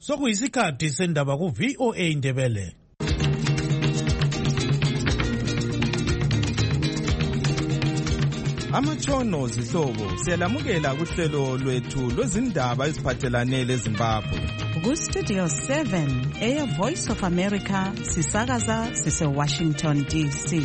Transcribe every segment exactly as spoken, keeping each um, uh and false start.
Sokuyisikhathi sendaba ku V O A Indebele. Amatshono zihlobo siyalamukela kuhlelo lwethu lwezindaba eziphathelane leZimbabwe. Ku Studio seven, Air Voice of America, sisakaza sise Washington D C.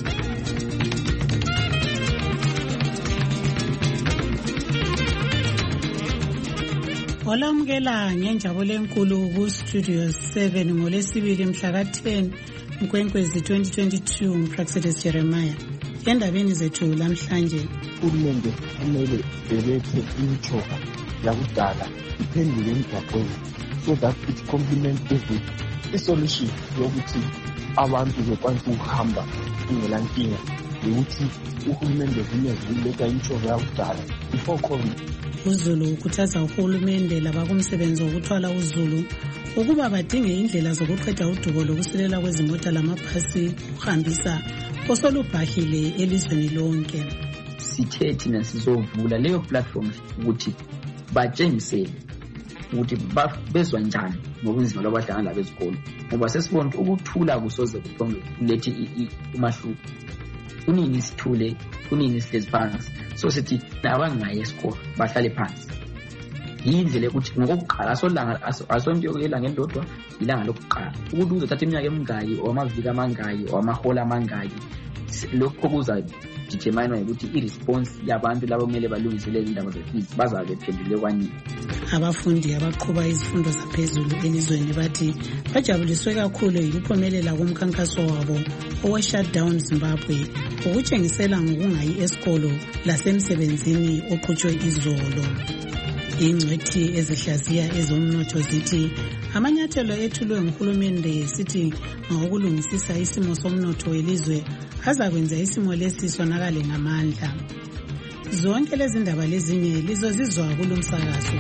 Olamukela ngenjabulo enkulu ku Studio seven ngolesibili mhla ka ten Nkwenkwezi twenty twenty-two Praxedes Jeremiah. Endabeni zethu lamhlanje, uhulumende kumele elethe imitshoko yakudala iphenduke emgwaqweni so that it complements every isolution yokuthi abantu bekwanisa ukuhamba kungelankinga yokuthi uhulumende kumele uletha imitshoko yakudala before COVID. uZulu ukhuthaza uhulumende labakumsebenzi wokuthwala uZulu ukuba badinge indlela zokuqeda udubo lokusilela kwezimota lamabhasi ukuhambisa osolubhahile elizweni lonke. Sithe thina sizovula leyo platform ukuthi batshengisele ukuthi bezwa njani ngobunzima lwabadlala labezikolo, ngoba sesibona ukuthula kusoze kuphonge kulethe umahluko. Kunini sithule, kunini sihlezi phansi, so sithi nabangayi esikolo bahlale phansi. Yindlela ukuthi ngokuqala asolanga asonto elanga elilodwa ilanga lokuqala ukuthi uzothatha iminyaka emingayi or amaviki amangayi or amahola amangayi, lokho kuza determine ukuthi i-response yabantu labo kumele balungiselele indaba ze-fees bazabe bephendule kwanini. Abafundi abaqhuba izifundo zaphezulu elizweni bathi bajabuliswe kakhulu yikuphumelela komkhankaso wabo owe-shutdown Zimbabwe ukutshengisela ngokungayi esikolo lasemsebenzini oqhutshwe izolo. Ingcwethi ezihlaziya ezomnotho zithi amanyathelo ethulwe nguhulumende sithi ngokulungisisa isimo somnotho welizwe azakwenza isimo lesi sonakale ngamandla. Zonke lezi ndaba lezinye lizozizwa kulomsakazo.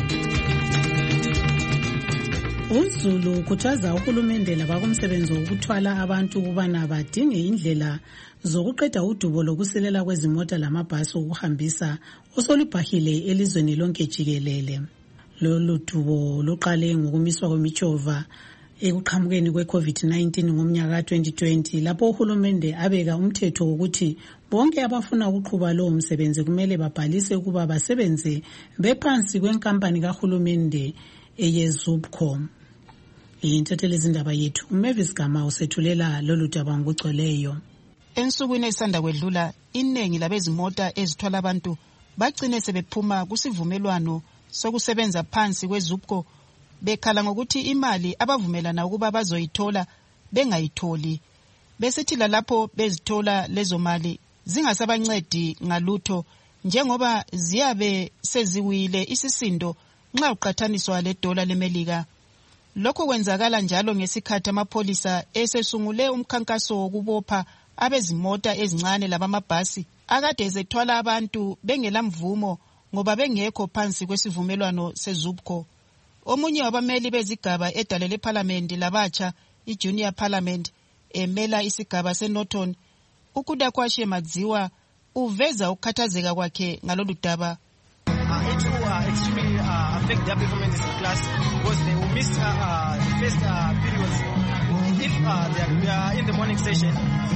uZulu ukhuthaza uhulumende labakumsebenzi wokuthwala abantu ukubana badinge indlela zokuqeda udubo lokusilela kwezimota lamabhasi ukuhambisa osolubhahile elizweni lonke jikelele. Lolu dubo luqale ngokumiswa kwemijova ekuqhamukeni kwe-COVID nineteen ngomnyaka twenty twenty lapho uhulumende abeka umthetho wokuthi bonke abafuna ukuqhuba lowo msebenzi kumele babhalise ukuba basebenze bephansi kwenkampani kahulumende eyeZUBCO. Intatheli zindaba yethu uMavis Gama usethulela lolu daba ngokugcweleyo. Ensukwini esanda kwedlula iningi labezimota ezithwala abantu bagcine sebephuma kusivumelwano sokusebenza phansi kweZUBCO bekhala ngokuthi imali abavumelana ukuba bazoyithola bengayitholi, besithi lapho bezithola lezo mali zingasabancedi ngalutho njengoba ziyabe seziwile isisindo nxa uqathaniswa le dola leMelika. Lokho kwenzakala njalo ngesikhathi amapholisa esesungule umkhankaso wokubopha abezimota ezincane labamabhasi akade ezethwala abantu bengelamvumo ngoba bengekho phansi kwesivumelwano seZUBCO. Omunye wabameli bezigaba edalele parliament labatsha i-Junior Parliament emela isigaba seNorton uKudakwashe Madziwa uveza ukukhathazeka kwakhe ngalolu daba. It will uh, extremely uh, affect their performance in class because they will miss uh, uh, the first uh, periods. If uh, they, are, they are in the morning session,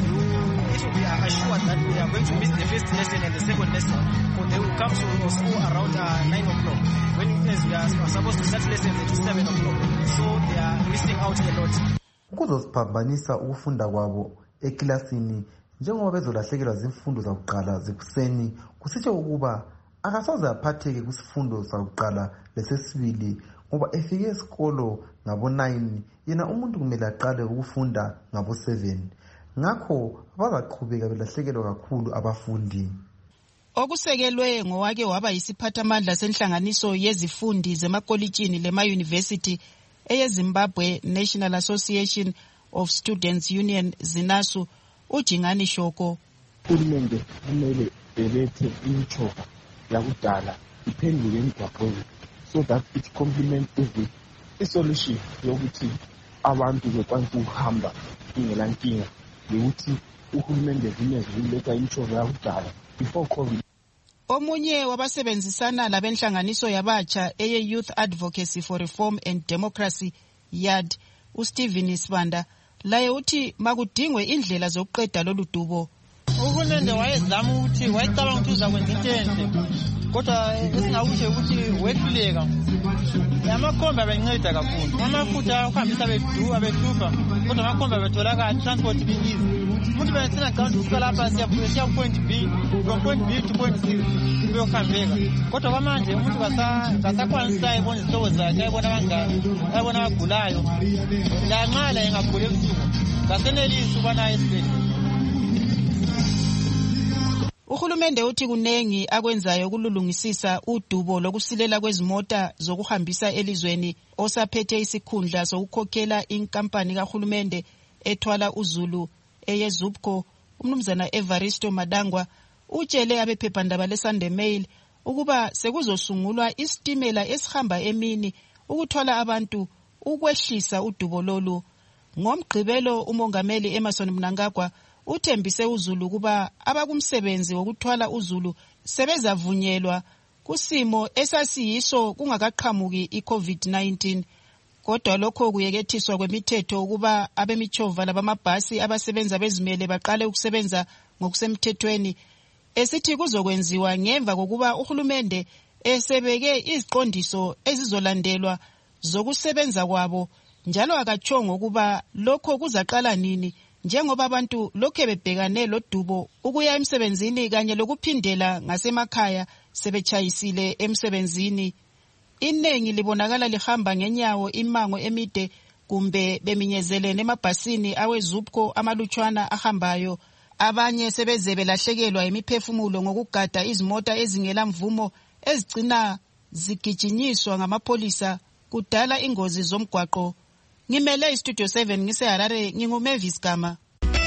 it will be uh, assured that we are going to miss the first lesson and the second lesson. But they will come to school around uh, nine o'clock. When as we are supposed to start lessons at seven o'clock. So they are missing out a lot. Kuzosiphambanisa ukufunda kwabo ekilasini njengoba bezolahlekelwa zimfundo zakuqala zekuseni kusitsho ukuba akasoze aphatheke kusifundo sakuqala lesesibili ngoba efike esikolo ngabo nine yena umuntu kumele aqale ukufunda ngabo seven. Ngakho bazaqhubeka belahlekelwa kakhulu abafundi. Okusekelwe ngowake waba yisiphathamandla senhlanganiso yezifundi zemakolitshini lema-university eyeZimbabwe National Association of Students Union ZINASU uJingani Shoko. Uhulumende kumele elethe imitshoko yakudala iphenduke emgwaqweni so that it complements every isolution yokuthi abantu bekwanisa ukuhamba kungelankinga yokuthi uhulumende kumele uletha imitshoko yakudala before COVID. Omunye wabasebenzisana labenhlanganiso yabatsha eye Youth Advocacy for Reform and Democracy Y A D uStephen Sibanda laye uthi makudingwe indlela zokuqeda lolu dubo. Uhulumende wayezama ukuthi wayecabanga ukuthi uzakwenza into enhle kodwa esingakusho ukuthi wehluleka. Amakhomba abenceda kakhulu. Amafutha ukuhambisa bedu abehlupha kodwa amakhomba betholakala transport ibiyizi. Umuntu bethina account ukusuka lapha siya point B from point B to point C kuyokhambeka. Kodwa kwamanje umuntu kasakwanisa ayibona izihlobo zakhe ayibona abangani ayibona abagulayo. La nqala engagula ebusuku kasenelisi ubana esibhedlela. Uhulumende uthi kunengi akwenzayo kululungisisa udubo lokusilela kwezimota zokuhambisa elizweni osaphethe isikhundla sokukhokhela inkampani kahulumende ethwala uZulu eyeZupco umnumzana Evaristo Madangwa utshele abephephandaba leSunday Mail ukuba sekuzosungulwa isitimela esihamba emini ukuthwala abantu ukwehlisa udubo lolu. Ngomgqibelo umongameli Emmerson Mnangagwa uthembise uZulu kuba abakumsebenzi wokuthwala uZulu sebezavunyelwa kusimo esasiyiso kungakaqhamuki iCovid nineteen. Kodwa lokho kuyekethiswa kwemithetho ukuba abemichova labamabhasi abasebenza bezimele baqale ukusebenza ngokusemthethweni esithi kuzokwenziwa ngemva kokuba uhulumende esebeke iziqondiso ezizolandelwa zokusebenza kwabo njalo akachongo ukuba lokho kuzaqala nini njengoba abantu lokho bebhekane lodubo ukuya emsebenzini kanye lokuphindela ngasemakhaya sebechayisile emsebenzini. Inengi libonakala lihamba ngenyawo imango emide kumbe beminyezelene emabhasini aweZupco amalutshwana ahambayo. Abanye sebeze belahlekelwa imiphefumulo ngokugada izimota ezingela mvumo ezigcina zigijinyiswa ngamapolisa kudala ingozi zomgwaqo. Ngimele iStudio seven ngise Harare nginguMavis Gama.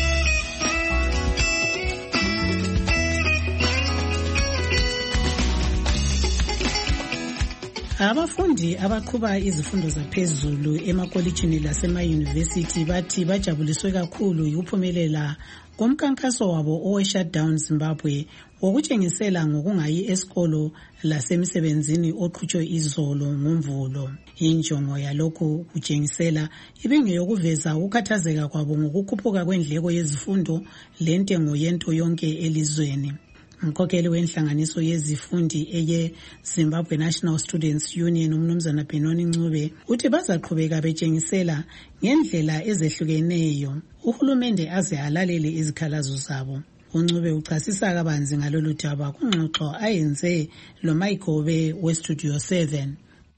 Abafundi abaqhuba izifundo zaphezulu emakolitshini lasema-university bathi bajabuliswe kakhulu yikuphumelela komkankaso wabo owe-Shutdown Zimbabwe wokutshengisela ngokungayi esikolo lasemsebenzini oqhutshwe izolo ngomvulo. Injongo yalokhu kutshengisela ibingeyokuveza ukukhathazeka kwabo ngokukhuphuka kwendleko yezifundo lentengo yento yonke elizweni. Umkhokheli wenhlanganiso yezifundi eye Zimbabwe National Students Union umnumzana Benoni Ncube uthi bazaqhubeka betshengisela ngendlela ezehlukeneyo uhulumende aze alalele izikhalazo zabo. uNcube uchasisa kabanzi ngalolu daba kungxoxo ayenze lo Mayigobe weStudio seven.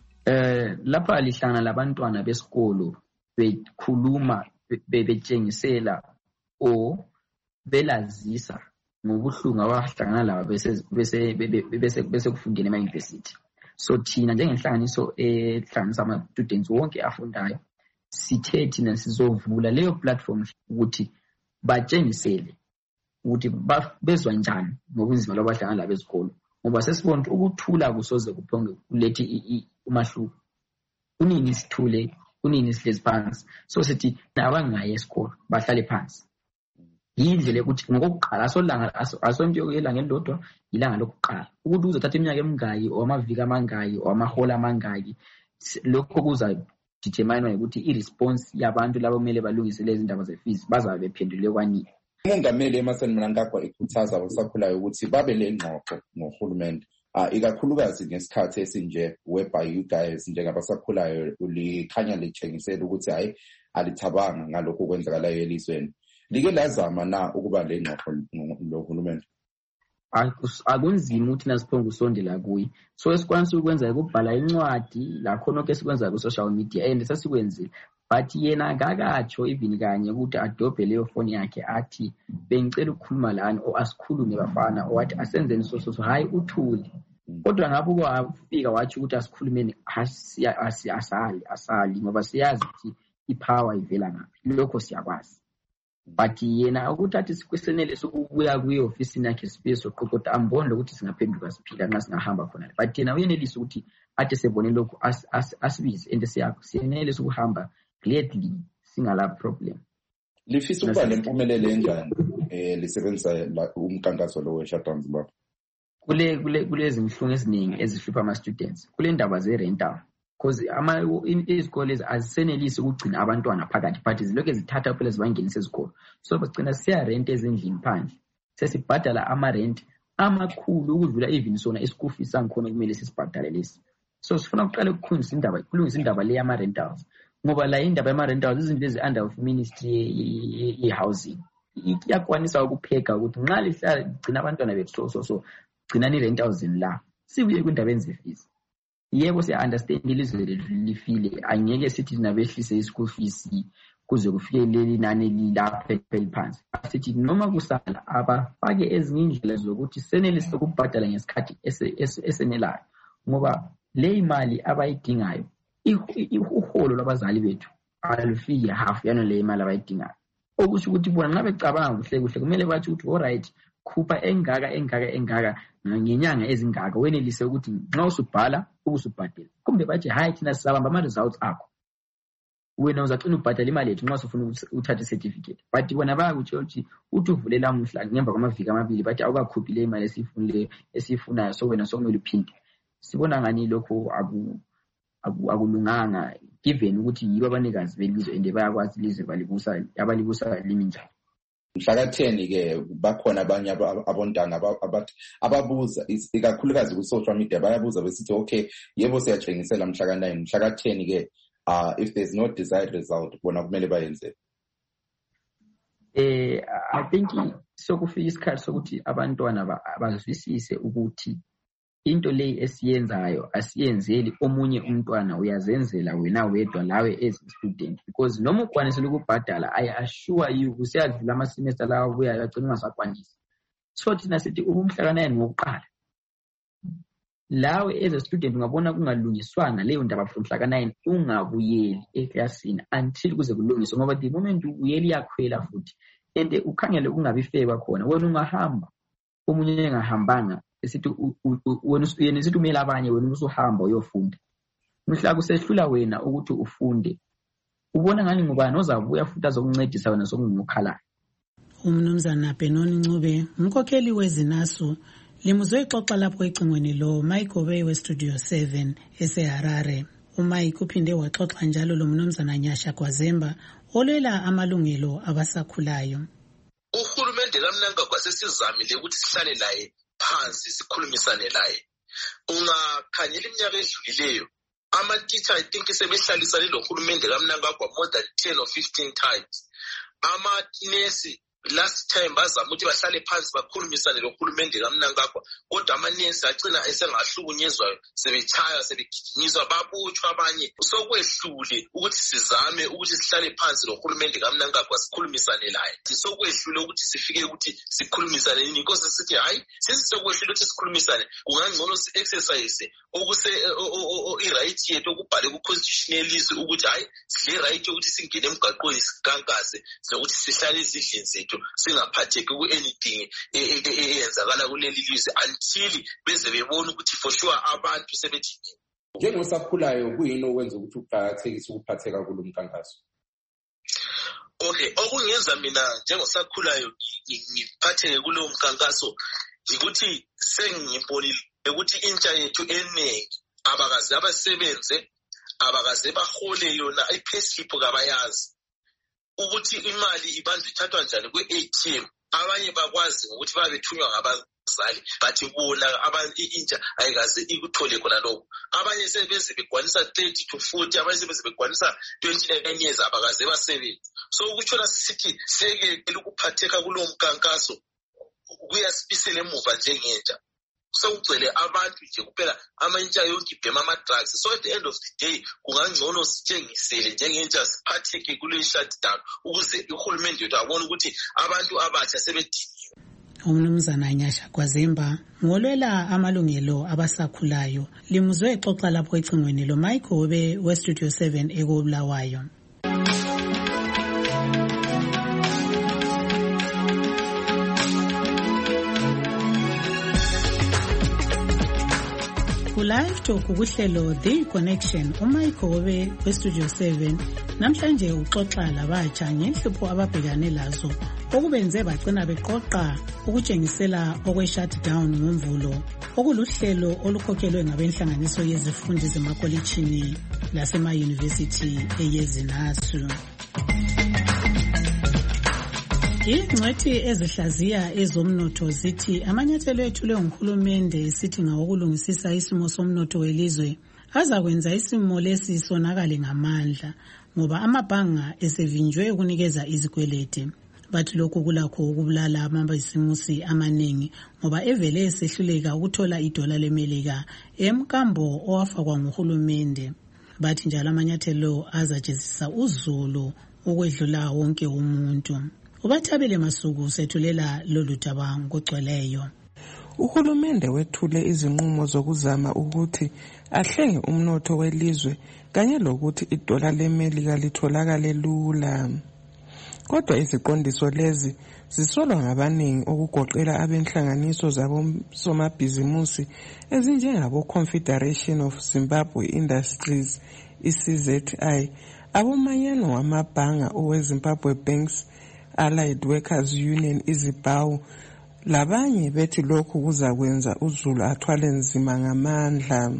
Eh lapha lihlangana labantwana besikolo bekhuluma bebetshengisela o belazisa ngobuhlungu abahlangana labo bese bese bese bese kufundela ema-university. So thina njengenhlanganiso ehlanganisa ama students wonke afundayo sithe thina sizovula leyo platform ukuthi batshengisele ukuthi bezwa njani ngobunzima lobahlangana labo esikolo ngoba sesibona ukuthula kusoze kuphonge kulethi umahluko. Unini sithule unini sihlezi phansi so sithi nabangayi esikolo bahlale phansi. Yindlela ukuthi ngokuqala asolanga asonto yelanga elilodwa ilanga lokuqala ukuthi uzothatha iminyaka emingaki or amaviki amangaki or amahola amangaki lokho kuza determine ukuthi iresponse yabantu labo kumele balungise lezi ndaba zefees bazabe bephendule kwanini. Umongameli Emmerson Mnangagwa ekhuthaza abasakhulayo ukuthi babe lengxoxo nohulumende ah ikakhulukazi ngesikhathi esinje whereby you guys njengabasakhulayo likhanya litshengisela ukuthi hayi alithabanga ngalokho kwenzakalayo elizweni. Like lazama na ukuba lengxoxo nohulumende? Akunzima ukuthi nasiphonga usondela kuyi. So esikwanisa ukwenza ukubhala incwadi la khona ke sikwenza ku social media and sasikwenzile. But yena akakatsho even kanye ukuthi adobhe leyo phone yakhe athi bengicela ukukhuluma lana o asikhulume bafana owathi asenzeni so so hayi uthuli. Kodwa ngapho kwafika wathi ukuthi asikhulumeni asali asali ngoba siyazi ukuthi ipower ivela ngaphi. Lokho siyakwazi. But yena ukuthathi sikwesenele sokubuya kuyo office yakhe space oqoqoda ambone ukuthi singaphenduka siphila nxa singahamba khona. But yena uyenelisa ukuthi athi sebone lokho asibize and siyakho siyenelisa ukuhamba gladly singala problem. Lifisa ukuba lempumelelo enjani eh lisebenza umkankaso lo we-Shutdown Zimbabwe? kule kule kulezi inhlungu eziningi ezihlupha ama students kule ndaba ze rental because ama izikole azisenelisi ukugcina abantwana phakathi phathi zilokho ezithatha phela zibangenisa ezikolo so bagcina siya rent ezindlini phandle sesibhadala ama rent amakhulu ukudlula even sona school fees sangikhona kumele sisibhadale lesi so sifuna ukuqala ukukhulisa indaba kulungisa indaba le yama rentals ngoba la indaba yama rentals izinto ezi under of ministry ye housing iyakwanisa ukupheka ukuthi nxa lihlala gcina abantwana bethu so so so gcina ni rentals la sibuye kwindaba enzifisi yebo siya understand ilizwe lifile angeke sithi nabehlise ischool fees kuze kufike leli nani lilapha phansi sithi noma kusala abafake ezinye indlela zokuthi senelise ukubhadala ngesikhathi esenelayo ngoba le imali abayidingayo iholo labazali bethu alufiki half yana le imali abayidingayo okusho ukuthi bona nxa becabanga kuhle kuhle kumele bathi ukuthi all right khupha engaka engaka engaka ngenyanga ezingaka wenelise ukuthi nxa usubhala ukusubhadela kumbe bathi hayi thina sisabamba ama results akho wena uzaqina ubhadala imali yethu nxa usufuna uthatha certificate but bona bayakuthi ukuthi uthi uvulela umhla ngemva kwamaviki amabili bathi awukakhuphi le imali esifunile esifunayo so wena sokumele uphinde sibona ngani lokho aku akulunganga given ukuthi yibo abanikazi belizwe ende bayakwazi ilizwe balibusa abalibusa liminjani mhla ka ten ke bakhona abanye abontanga ababuza ikakhulukazi ku social media bayabuza besithi okay yebo siyatshengisela mhla ka nine mhla ka ten ke uh if there's no desired result bona kumele bayenze eh I think sokufika isikhathi sokuthi abantwana bazwisise ukuthi into le esiyenzayo asiyenzeli omunye umntwana uyazenzela wena wedwa lawe as student because noma ukwanisela ukubhadala I assure you kusiyadlula ama semester lawo buya yagcina ungasakwanisi so thina sithi umhla nine ngokuqala lawe as a student ungabona kungalungiswana leyo ndaba from mhla nine ungabuyeli eclassini until kuze kulungiswe ngoba the moment ubuyeli yakhwela futhi ende ukhangele kungabi fair khona wena ungahamba omunye engahambanga esithi wena usuyena esithi umele abanye wena usuhamba uyofunda mhla kusehlula wena ukuthi ufunde ubona ngani ngubani ozabuya futhi azokuncedisa wena sokungukhala umnumzana Benoni Ncube umkhokheli wezinasu limuzwe ixoxa lapho ecingweni lo Mike Obey we Studio seven eseHarare uMike uphinde waxoxa njalo lo mnumzana Nyasha Gwazemba olwela amalungelo abasakhulayo uhulumende kaMnanga kwasesizamile ukuthi sihlale laye phansi sikhulumisane laye ungakhanyela iminyaka edlulileyo ama teacher I think sebehlalisane lo hulumende kaMnanga kwa more than ten or fifteen times ama nurse last time bazama ukuthi bahlale phansi bakhulumisane lo hulumende kaMnanga kwa kodwa ama nurse agcina esengahlukunyezwayo sebechaya sebegijinyiswa babutshwa abanye sokwehlule ukuthi sizame ukuthi sihlale phansi lo hulumende kaMnanga kwa sikhulumisane laye sokwehlule ukuthi sifike ukuthi sikhulumisane nini inkosi sithi hayi sisi sokwehlule ukuthi sikhulumisane kungangcono si exercise okuse i right yethu okubhale ku constitutionalism ukuthi hayi sile right ukuthi singene emgaqweni sikankase sokuthi sihlale izidlini zethu singaphatheki ku anything eyenzakala kuleli lizwe until beze bebona ukuthi for sure abantu sebethi njengosakhulayo kuyini okwenza ukuthi uqhakathekise ukuphatheka kulomkhankaso okay okungenza mina njengosakhulayo ngiphatheke kulo mkhankaso ukuthi sengibonile ukuthi intsha yethu eningi abakazi abasebenze abakaze bahole yona i-payslip kabayazi ukuthi imali ibanjwe ithathwa njani kwe-A T M abanye bakwazi ukuthi babethunywa ngabazali bathi bona abantu intsha ayikaze ikuthole khona lokho abanye sebeze begwanisa thirty to forty abanye sebeze begwanisa twenty-nine years abakaze basebenza so ukuthona sisithi seke ukuphatheka kulo mkankaso kuyasibisela emuva njengentsha sokugcwele abantu nje kuphela amantsha yonke ibhema ama drugs so at the end of the day kungangcono sitshengisele njengentsha siphatheke kule shutdown ukuze uhulumende wethu abone ukuthi abantu abatsha sebediniwe umnumzana Nyasha Gwazemba ngolwela amalungelo abasakhulayo limuzwe exoxa lapho ecingweni lo Mike Obey we Studio seven ekobulawayo Ku-Live Talk kuhlelo The Connection, uMichael Obe weStudio seven namhlanje uxoxa labatsha ngenhlupho ababhekane lazo okubenze bagcina beqoqa ukutshengisela okwe-shutdown ngomvulo okuluhlelo olukhokhelwe ngabenhlanganiso yezifundi zemakolitshini lasema-university eyezinasu. Ingcwethi ezihlaziya ezomnotho zithi amanyathelo ethulwe nguhulumende sithi ngawokulungisisa isimo somnotho welizwe azakwenza isimo lesi sonakale ngamandla ngoba amabhanga esevinjwe ukunikeza izikweleti. Bathi lokhu kulakho ukubulala amabhizimusi amaningi ngoba evele esehluleka ukuthola idola lemelika emkambo owafakwa nguhulumende. Bathi njalo amanyathelo azajezisa uzulu ukwedlula wonke umuntu. Ubathabile Masuku sethulela lolu daba ngogcweleyo. Uhulumende wethule izinqumo zokuzama ukuthi ahlenge umnotho welizwe kanye lokuthi idola lemelika litholakale lula. Kodwa iziqondiso lezi zisolwa ngabaningi okugoqela abenhlanganiso zabosomabhizimusi ezinjengabo Confederation of Zimbabwe Industries, I C Z I, abomanyano wamabhanga oweZimbabwe Banks Allied Workers Union izibawu, labanye bethi lokhu kuzakwenza uzulu athwale nzima ngamandla.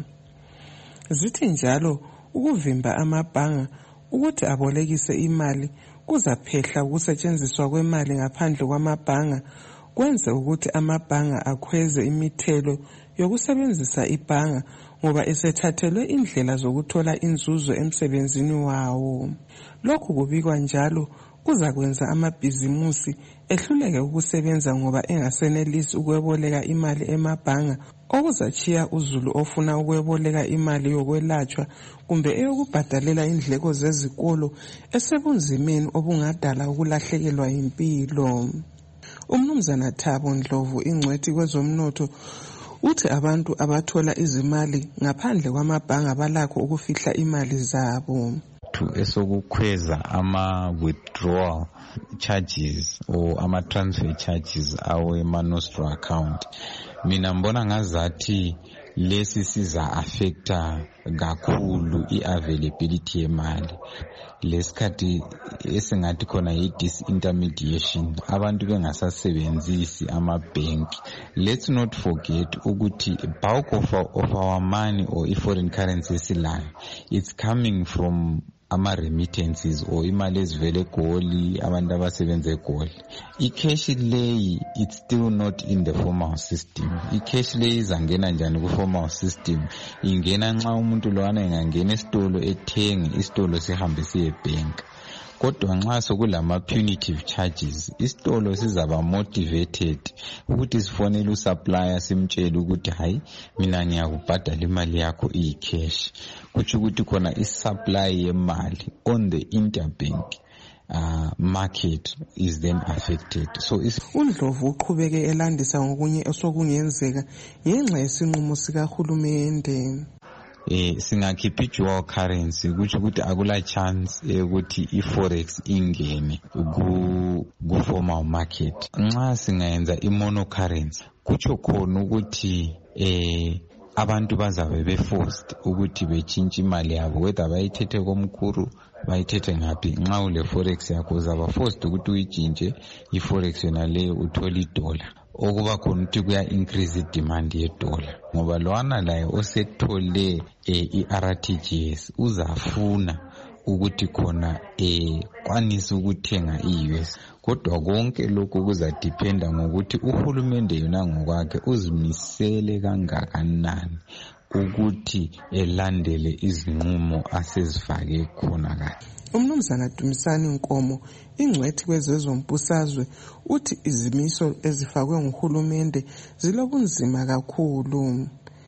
Zithi njalo ukuvimba amabhanga ukuthi abolekise imali kuzaphehla ukusetshenziswa kwemali ngaphandle kwamabhanga, kwenze ukuthi amabhanga akhweze imithelo yokusebenzisa ibhanga ngoba esethathelwe indlela zokuthola inzuzo emsebenzini wawo. Lokhu kubikwa njalo kuzakwenza amabhizimusi ehluleke ukusebenza ngoba engasenelisi ukweboleka imali emabhanga, okuzachiya uzulu ofuna ukweboleka imali yokwelatshwa kumbe eyokubhadalela indleko zezikolo esebunzimeni obungadala ukulahlekelwa impilo. Umnumzana Thabo Ndlovu, ingcwethi kwezomnotho, uthi abantu abathola izimali ngaphandle kwamabhanga balakho ukufihla imali zabo. Esokukhweza ama-withdrawal charges or ama-transfer charges awe-Manostro account. Mina mbona ngazathi lesi siza affecta kakhulu i-availability yemali. Lesikhathi esingathi khona yi-disintermediation, abantu bengasasebenzisi ama-bank. Let's not forget ukuthi bulk of our, of our money or i-foreign currency esilayo, it's coming from ama-remittances or imali ezivele eGoli, abantu abasebenza eGoli. I-cash leyi, it's still not in the formal system. I-cash leyi izangena njani ku-formal system? Ingena nxa umuntu lowana engangena esitolo ethenge, isitolo sihambe siye bank. Kodwa nxa sokulama punitive charges, isitolo sizaba motivated ukuthi sifonele usupplier simtshele ukuthi hayi mina ngiyakubhadala imali yakho iyi-cash. Kutsho ukuthi khona i-supply yemali on the interbank uh, market is then affected. So uNdlovu uqhubeke elandisa ngokunye osokungenzeka ngenxa yesinqumo sikahulumende. Eh singakhipha i-dual currency kuthi ukuthi akula chance ukuthi i-forex ingene ku ku formal market. Nxa singayenza i-monocurrency kutsho khona ukuthi eh abantu bazabe be-forced ukuthi bechintshe imali yabo, whether bayithethe komkhulu bayithethe ngaphi. Nxa ule forex yakho uzaba forced ukuthi uyitshintshe i-forex yona leyo uthole idola, okuba khona ukuthi kuya increase i-demand yedola ngoba lwana laye osethole i-R T G S uzafuna ukuthi khona eh kwanisa ukuthenga i-U S. Kodwa konke lokho kuzadependa ngokuthi uhulumende yona ngokwakhe uzimisele kangakanani ukuthi elandele izinqumo asezifake khona kade. Umnumzana Dumisani Nkomo, ingcwethi kwezezombusazwe, uthi izimiso ezifakwe nguhulumende zilobunzima kakhulu.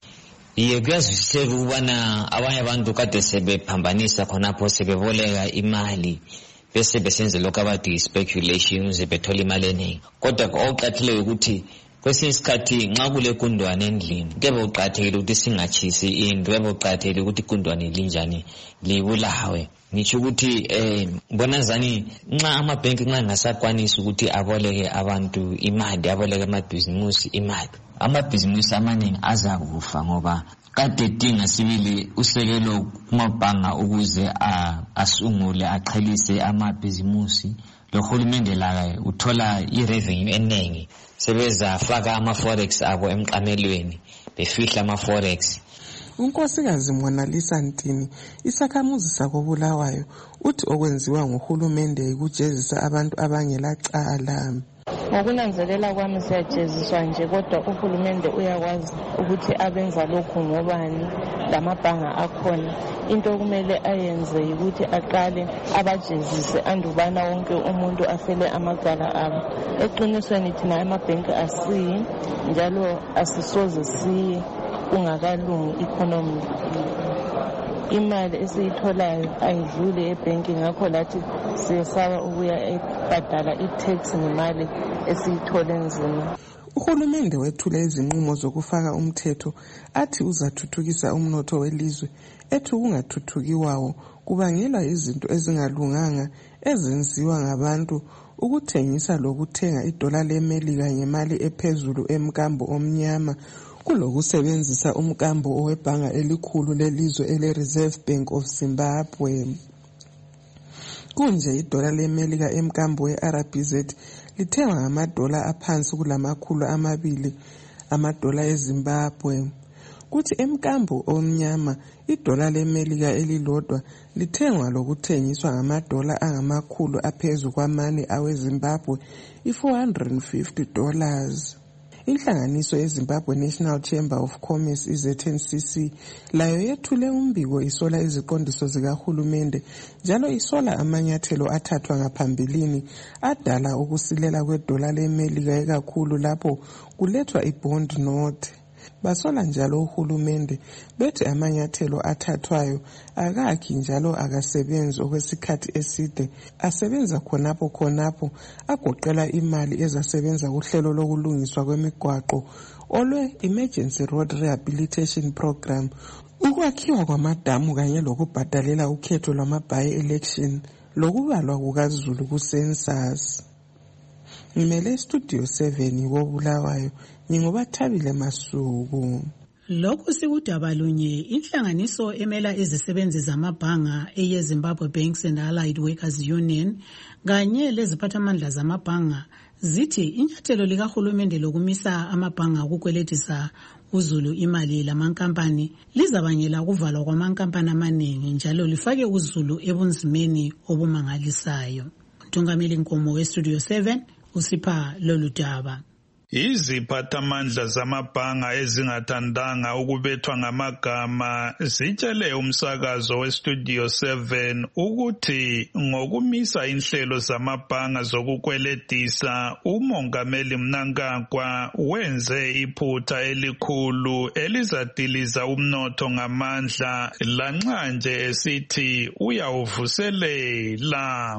Iye kuyazwisiseka ukubana abanye abantu kade sebephambanisa khonapho sebeboleka imali bese besenze lokho abathi speculation, sebethola imali eningi. Kodwa okuqathileyo ukuthi kwesinye isikhathi nxa kule gundwane endlini kuyabe kuqakathekile ukuthi singatshisi indlu, kuyabe kuqakathekile ukuthi igundwane linjani libulawe. Ngitsho ukuthi eh bonazani nxa amabhenki nxa ngasakwanisa ukuthi aboleke abantu imali, aboleke amabhizimusi imali, amabhizimusi amaningi azakufa ngoba kade dinga sibili usekelo kumabhanga ukuze asungule aqhelise amabhizimusi. Lo hulumende la uthola i-revenue enengi sebezafaka ama-forex abo emqamelweni, befihla ama-forex. Unkosikazi Monalisa Ntini, isakhamuzi sakobulawayo, uthi okwenziwa nguhulumende ukujezisa abantu abangela cala. Ngokunanzelela kwami siyajeziswa nje, kodwa uhulumende uyakwazi ukuthi abenza lokhu ngobani lamabhanga akhona. Into okumele ayenze ukuthi aqale abajezise andubana wonke umuntu afele amagala abo. Eqinisweni thina amabhenki asiyi njalo asisoze siye kungakalungi economy. Imali esiyitholayo ayidluli ebhenki, ngakho lathi siyesaba ukuya ebhadala i-tax ngemali esiyithole nzima. Uhulumende wethule izinqumo zokufaka umthetho athi uzathuthukisa umnotho welizwe, ethi ukungathuthukiwawo kubangela izinto ezingalunganga ezenziwa ngabantu, ukuthengisa lokuthenga idola leMelika ngemali ephezulu emkambo omnyama, kulokusebenzisa umkambo owebhanga elikhulu lelizwe ele-Reserve Bank of Zimbabwe. Kunje idola leMelika emkambo we-R B Z lithengwa ngamadola aphansi kulamakhulu amabili amadola eZimbabwe. Kuthi emkambo omnyama idola leMelika elilodwa lithengwa lokuthengiswa ngamadola angamakhulu aphezu kwamane aweZimbabwe, i-four hundred fifty dollars. Inhlanganiso yeZimbabwe National Chamber of Commerce i-Z N C C layo yethule umbiko isola iziqondiso zikahulumende, njalo isola amanyathelo athathwa ngaphambilini adala ukusilela kwedola leMelika ekakhulu lapho kulethwa i-bond note. Basola njalo uhulumende bethi amanyathelo athathwayo akakhi njalo akasebenzi okwesikhathi eside, asebenza khonapho khonapho agoqela imali ezasebenza kuhlelo lokulungiswa kwemigwaqo olwe Emergency Road Rehabilitation Program, ukwakhiwa kwamadamu kanye lokubhadalela ukhetho lwama-by-election lokubalwa kukaZulu ku-census. Ngimele studio seven kobulawayo, ngingobathabile Masuku. Lokhu sikudaba lunye, inhlanganiso emela izisebenzi zamabhanga eye-Zimbabwe Banks and Allied Workers Union kanye leziphathamandla zamabhanga zithi inyathelo likahulumende lokumisa amabhanga ukukweletisa uZulu imali lamankampani lizabangela ukuvalwa kwamankampani amaningi njalo lifake uZulu ebunzimeni obumangalisayo. Tungameli Nkomo we-Studio seven usipha lolu daba. Iziphathamandla zamabhanga ezingathandanga ukubethwa ngamagama zitshele umsakazo we-Studio seven ukuthi ngokumisa inhlelo zamabhanga zokukweletisa, umongameli Mnangagwa wenze iphutha elikhulu elizadiliza umnotho ngamandla, lanxa nje esithi uyawuvuselela.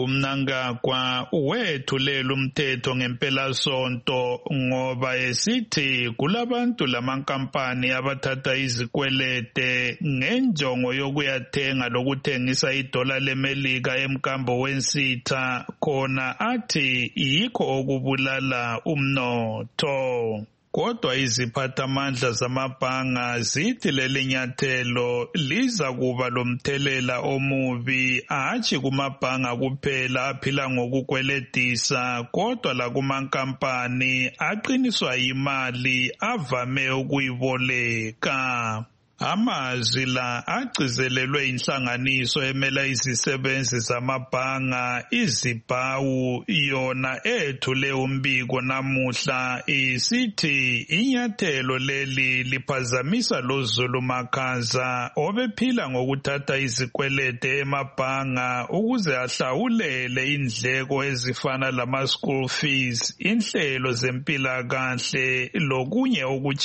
uMnangagwa wethulela umthetho ngempelasonto ngoba esithi kulabantu lamankampani abathatha izikwelete ngenjongo yokuyathenga lokuthengisa idola leMelika emkambo wensitha, khona athi yikho okubulala umnotho. Kodwa iziphathamandla zamabhanga zithi leli nyathelo liza kuba lomthelela omubi, hatshi kumabhanga kuphela aphila ngokukweletisa, kodwa lakumankampani aqiniswa imali avame ukuyiboleka. Amazwi la agcizelelwe inhlanganiso emela izisebenzi zamabhanga iZIBAWU, yona ethule umbiko namuhla isithi inyathelo leli liphazamisa lo Zulu Makhaza obephila ngokuthatha izikwelete emabhanga ukuze ahlawulele indleko ezifana lama school fees, inhlelo zempilakahle lokunye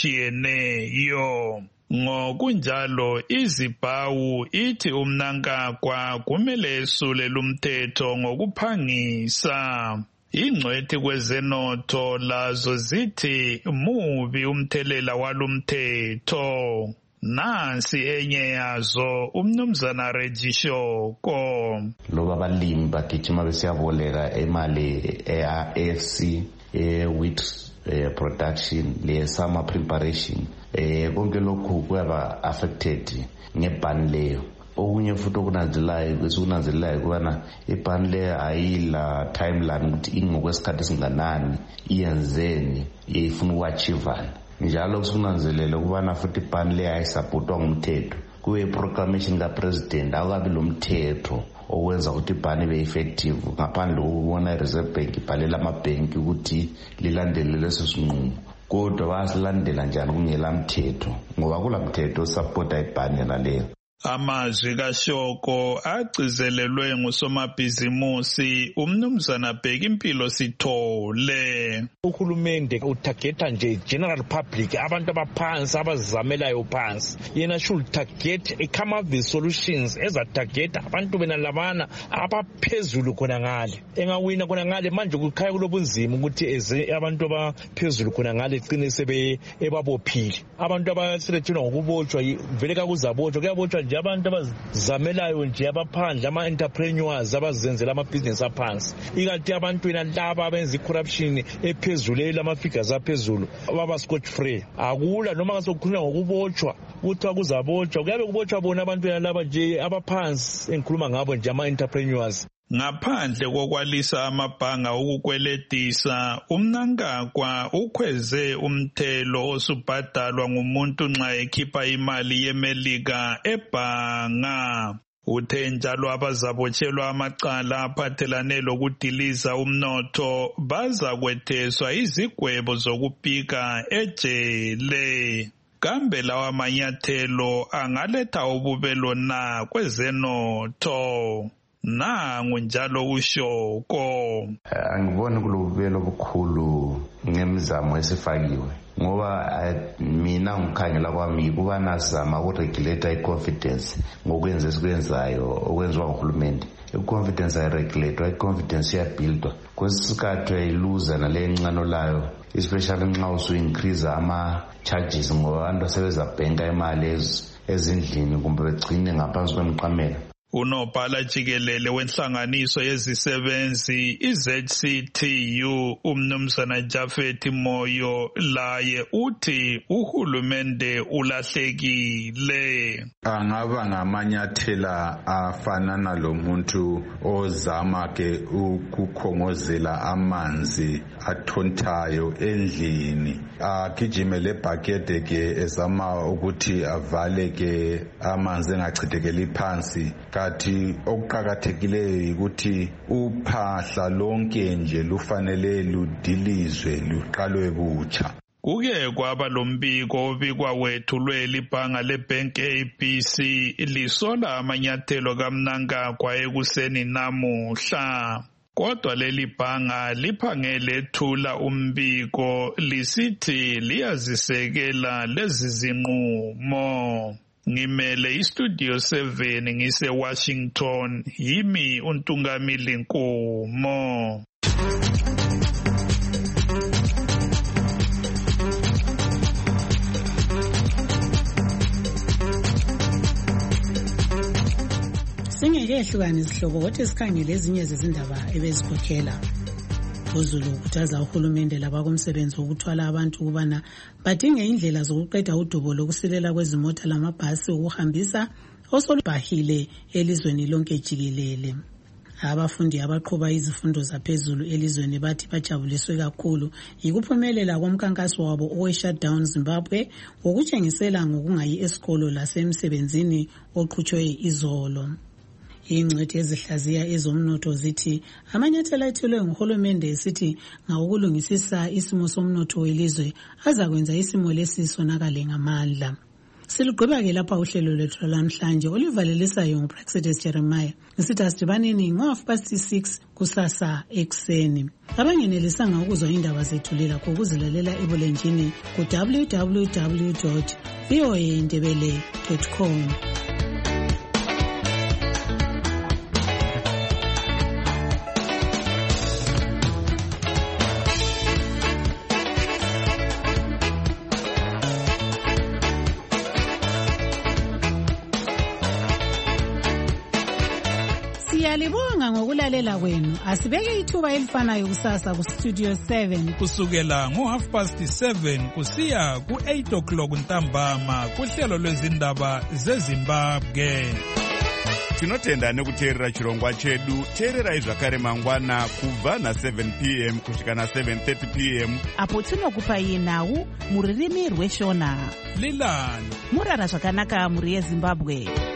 okuchiyeneyo. Ngokunjalo iZIBAWU ithi uMnangagwa kumele esule lumthetho ngokuphangisa. ingcwethi kwezenotho lazo zithi mubi umthelela walumthetho. Nansi enye yazo umnumzana Rejishoko. Loba abalimi bagijima besiyaboleka imali e-A F C e-wheat production le-summer preparation konke lokhu kuyaba affected ngebhani leyo. Okunye futhi okunanzelayo esikunanzelayo kubana ibhani leyo ayila timeline ukuthi ingokwesikhathi esinganani iyenzeni ifuna ukuachievana. Njalo kusunanzelela kubana futhi ibhani leyo ayisapotwa ngumthetho kuye proclamation kapresident akukabi lo mthetho owenza ukuthi ibhani ibe effective ngaphandle kokubona i-Reserve Bank ibhalela amabhenki ukuthi lilandele leso sinqumo. Kodwa basilandela njani kungela mthetho ngoba kula mthetho osapota ibhani naleyo. Amazwi kaShoko agcizelelwe ngusomabhizimusi umnumzana Bhekimpilo Sithole. Uhulumende utargeta nje general public abantu abaphansi abazamelayo phansi. Yena should target a come up with solutions eza target abantu bena labana abaphezulu khona ngale. Engawina khona ngale manje kukhaya kulobunzima ukuthi eze abantu abaphezulu khona ngale cine sebe ebabophile. Abantu abaselethina ngokubotshwa vele kakuzabotshwa kuyabotshwa abantu abazamelayo nje abaphandle ama-entrepreneurs abazenzela amabhizinesi aphansi. Ikathi abantwina laba abenza i-corruption ephezulu elama-figures aphezulu baba scotch free. Akula noma ngasokukhulunywa ngokubotshwa kuthiwa kuzabotshwa kuyabe kubotshwa bona abantwina laba nje abaphansi engikhuluma ngabo nje ama-entrepreneurs. Ngaphandle kokwalisa amabhanga ukukweletisa, uMnangagwa ukhweze umthelo osubhadalwa ngumuntu nxa ekhipha imali yeMelika ebhanga. Uthe njalo abazabotshelwa amacala aphathelane lokudiliza umnotho bazakwetheswa izigwebo zokupika ejele. Kambe lawa manyathelo angaletha ububelo na kwezenotho? Nangu njalo uShoko. Angiboni kulobubelo obukhulu ngemizamo esifakiwe ngoba mina ngikhangela kwami kuba nazama ukuregulate i-confidence ngokwenza esikwenzayo okwenziwa nguhulumende. I-confidence ayiregulatewa, i-confidence iyabuildwa kwesikhathi ayiluza nale ncano layo, especially nxa usu-increase ama-charges ngoba abantu asebezabhenka imali ezindlini kumbe begcine ngaphansi kwemiqamelo. Unobhala jikelele wenhlanganiso yezisebenzi i-Z C T U umnumzana Jafet Moyo laye uthi uhulumende ulahlekile. Angaba ngamanyathela afanana lomuntu ozama ke ukukhongozela amanzi athontayo endlini, agijime lebhakede ke ezama ukuthi avale ke amanzi engachithekeli phansi. Kathi okuqakathekileyo ukuthi uphahla lonke nje lufanele ludilizwe luqalwe butsha. Kuke kwaba lombiko obikwa wethulwe libhanga leBank A B C lisola amanyathelo kaMnangagwa ekuseni namuhla. Kodwa leli bhanga liphangele thula umbiko lisithi liyazisekela lezi zinqumo. Ngimele istudio seven ngise Washington, yimi uNtungamili Nkomo. Singeke ehlukane isihlobo kodwa sikhangele ezinye zezindaba ebezikhokhela. uZulu ukhuthaza uhulumende labakumsebenzi wokuthwala abantu ukubana badinge indlela zokuqeda udubo lokusilela kwezimota lamabhasi ukuhambisa osolubhahile elizweni lonke jikelele. Abafundi abaqhuba izifundo zaphezulu elizweni bathi bajabuliswe kakhulu yikuphumelela komkhankaso wabo owe-Shutdown Zimbabwe wokutshengisela ngokungayi esikolo lasemsebenzini oqhutshwe izolo. Ingcwethi ezihlaziya ezomnotho zithi amanyathelo ethelwe nguhulumende esithi ngawokulungisisa isimo somnotho welizwe azakwenza isimo lesi sonakale ngamandla. Siligqiba-ke lapha uhlelo lwethu lwamhlanje olivalelisayo nguPraxedes Jeremiah. Ngisithi asidibaneni ngo-half past six kusasa ekuseni. Abangenelisanga ukuzwa indaba zethu lelakho ukuzilalela ebulenjini ku w w w dot v o a ndebele dot com. Siyalibonga ngokulalela kwenu. Asibeke ithuba elifanayo kusasa ku Studio seven kusukela ngo half past seven kusiya ku eight o'clock ntambama kuhlelo lwezindaba zeZimbabwe. Tinotenda nekuteerera chirongwa chedu. Teererai zvakare mangwana kubva na seven p m kusvika na seven thirty p m apo tinokupai nhau muririmi rweshona. Lilani murara zvakanaka muri yeZimbabwe.